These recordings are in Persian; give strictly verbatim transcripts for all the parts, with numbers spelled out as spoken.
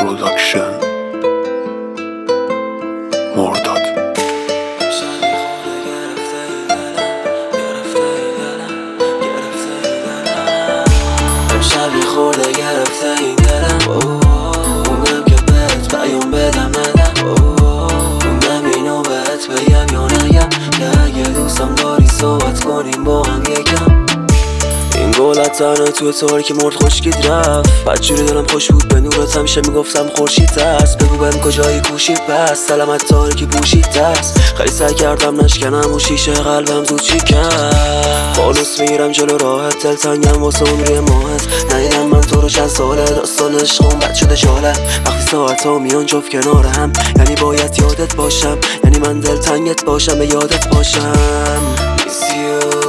پروداکشن مرداد. امشب یه خورده گرفته این دلم، موندم که بهت پیام بدم ندم، موندم اینو بهت بگم یا نگم که اگه دوستم داری صحبت کنیم با هم یکم. این گلت تنها توی تاری که مرد خشکید رفت، بدجوری دلم خوش بود به نورت همیشه میگفتم خورشید ترس، بگو بهم کجایی کوشید پس سلامت تاریکی پوشید ترس. خیلی سعی کردم نشکنم و شیشه قلبم زود چی کرد، فانوس میگیرم جلو راحت دلتنگم واسه اون روی ماهت. ندیدم من تو رو چند ساله، داستان عشقم بد شده شاله، وقتی ساعت ها میان جفت کنار هم یعنی باید یادت باشم، یعنی من دلتنگت باشم به یادت باشم. Miss you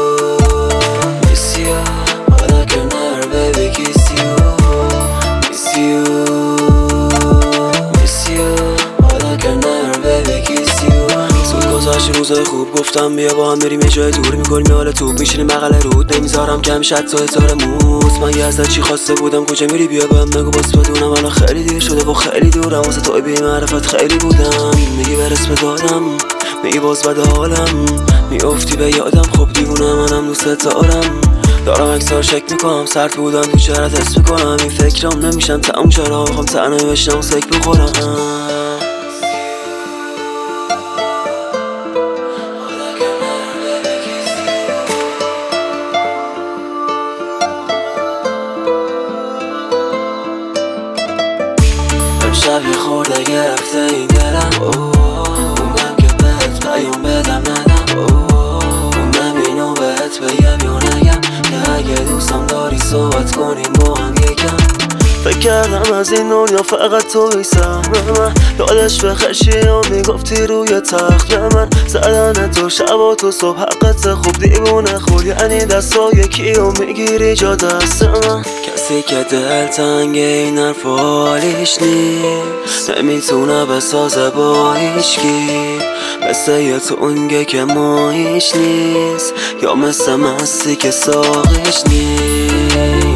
روزای خوب گفتم بیا با هم بریم یه جای دور، میکنیم یه حال توب میشینیم بغل رود، نمیذارم کم شد تا اتار موز. من یه ازت چی خواسته بودم کجا میری بیا بهم بگو باز بدونم، الان خیلی دیر شده و خیلی دورم واسه تو بی معرفت خیلی بودم. میگی برس به دادم، میگی باز بده حالم، میافتی به یادم خب دیوونه منم دوست دارم. دارم اکثر شک میکنم سرد بودم تو چهرت حس میکنم، این فکرام نمیشم تموم چرا میخوام تنهایی بشنم و سک بخورم. امشب یه خورده گرفته این دلم، موندم که بهت پیام بدم ندم، موندم اینو بهت بگم یا نگم که اگه دوستم داری صحبت کنیم با هم یکم. فکر کردم از این دنیا فقط توی سهمه، یادش بخشی و میگفتی روی تخت من زدن تو شب و تو صبح حقت خوب دیوونه خور، یعنی دستا یکی و میگیری جا دست من. کسی که دل تنگ این حرف حالیش نیست، نمیتونه بسازه با هیچکی، مثل یه تونگه که ماهیش نیست یا مثل مستی که ساقیش نیست.